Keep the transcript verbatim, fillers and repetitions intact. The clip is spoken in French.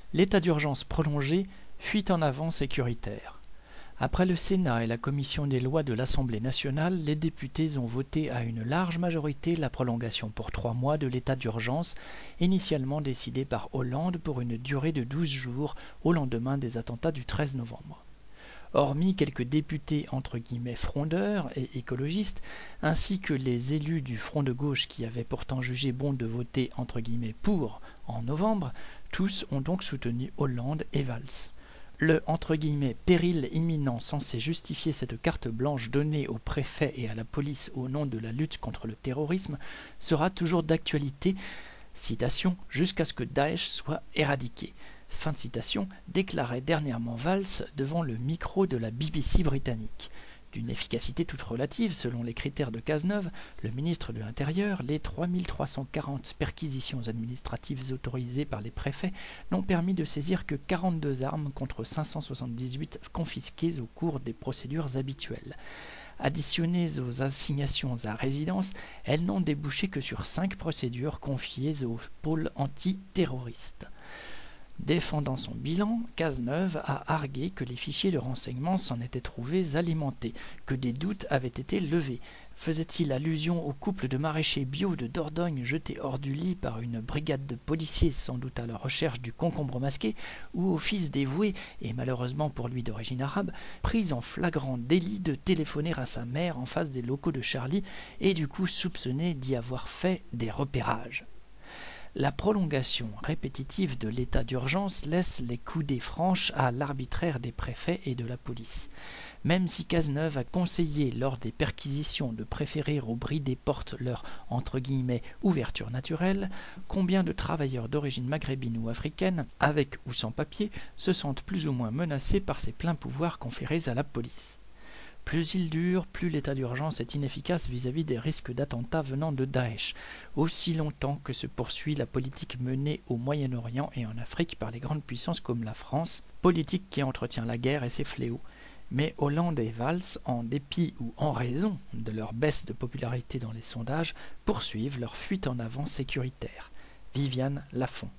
L'état d'urgence prolongé, fuite en avant sécuritaire. Après le Sénat et la commission des lois de l'Assemblée nationale, les députés ont voté à une large majorité la prolongation pour trois mois de l'état d'urgence, initialement décidé par Hollande pour une durée de douze jours au lendemain des attentats du treize novembre. Hormis quelques députés entre guillemets frondeurs et écologistes, ainsi que les élus du front de gauche qui avaient pourtant jugé bon de voter entre guillemets pour en novembre, tous ont donc soutenu Hollande et Valls. Le entre guillemets péril imminent censé justifier cette carte blanche donnée aux préfets et à la police au nom de la lutte contre le terrorisme sera toujours d'actualité, citation, jusqu'à ce que Daesh soit éradiqué. Fin de citation, déclarait dernièrement Valls devant le micro de la B B C britannique. D'une efficacité toute relative selon les critères de Cazeneuve, le ministre de l'Intérieur, les trois mille trois cent quarante perquisitions administratives autorisées par les préfets n'ont permis de saisir que quarante-deux armes contre cinq cent soixante-dix-huit confisquées au cours des procédures habituelles. Additionnées aux assignations à résidence, elles n'ont débouché que sur cinq procédures confiées au pôle antiterroriste. Défendant son bilan, Cazeneuve a argué que les fichiers de renseignement s'en étaient trouvés alimentés, que des doutes avaient été levés. Faisait-il allusion au couple de maraîchers bio de Dordogne jetés hors du lit par une brigade de policiers sans doute à la recherche du concombre masqué, ou au fils dévoué, et malheureusement pour lui d'origine arabe, pris en flagrant délit de téléphoner à sa mère en face des locaux de Charlie et du coup soupçonné d'y avoir fait des repérages? La prolongation répétitive de l'état d'urgence laisse les coudées franches à l'arbitraire des préfets et de la police. Même si Cazeneuve a conseillé lors des perquisitions de préférer au bris des portes leur entre guillemets ouverture naturelle, combien de travailleurs d'origine maghrébine ou africaine, avec ou sans papier, se sentent plus ou moins menacés par ces pleins pouvoirs conférés à la police? Plus il dure, plus l'état d'urgence est inefficace vis-à-vis des risques d'attentats venant de Daesh, aussi longtemps que se poursuit la politique menée au Moyen-Orient et en Afrique par les grandes puissances comme la France, politique qui entretient la guerre et ses fléaux. Mais Hollande et Valls, en dépit ou en raison de leur baisse de popularité dans les sondages, poursuivent leur fuite en avant sécuritaire. Viviane Lafont.